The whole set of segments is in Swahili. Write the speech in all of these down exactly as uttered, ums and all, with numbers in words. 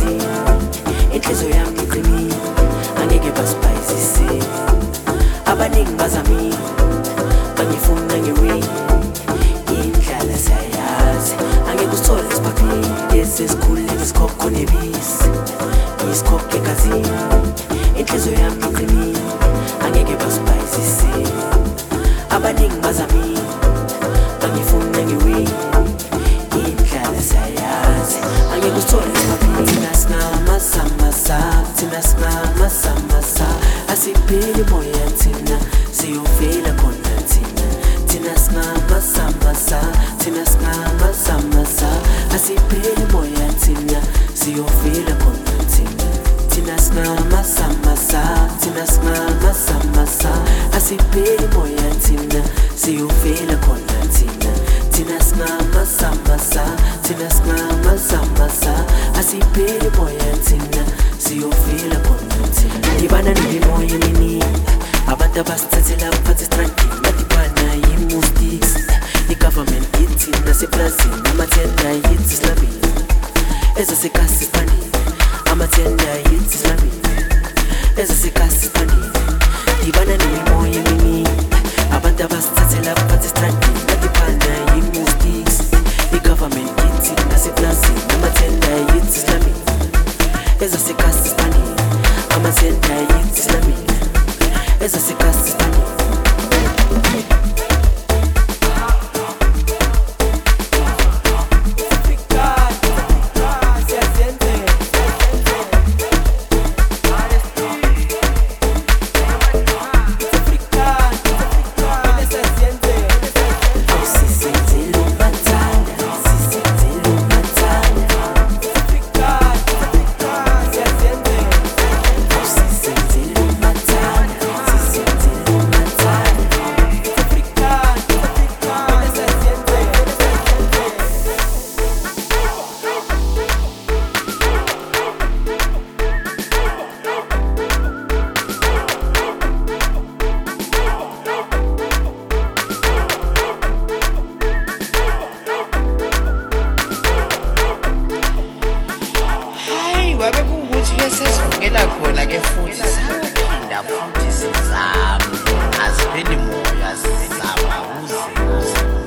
egazini, inhliziyo yami iqinile, angeke basibhayizise. Abaningi bazamile, bangifuna ngiwini, indlala siyayazi, angeke usithole isiphaphile. Lesi esikhulile isikhokho nebisi, isikhokho egazini, inhliziyo yami iqinile, angeke basibhayizise. Abaningi bazamile, bangifuna ngiwini, indlala siyayazi, angeke usithole isiphaphile. Thina singamasambasa, thina singamasambasa, asipheli moya thina, siyovela khona thina. Thina singamasambasa, thina singamasambasa, asipheli moya thina, siyovela khona thina. Thina singamasambasa, thina singamasambasa, asipheli moya thina, siyovela khona thina. Thina singamasambasa, thina singamasambasa, asipheli moya thina, siyovela khona thina. Ngibana nemimoya eminingi, abantu abasithathela phansi estrandini, badibana yi-mystics. I-government ithi naseplazini, amathenda yithi silabile, ezasekhaya sifanele, amathenda yithi silabile, ezasekhaya sifanele. Ngibana nemimoya eminingi, abantu abasithathela phansi estrandini, badibana yi-mystics. I-government ithi naseplazini, amathenda yithi silabile, ezasekhaya sifanele, amathenda yithi silabile, ezasekhaya sifanele.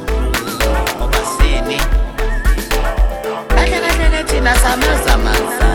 Sama sama sama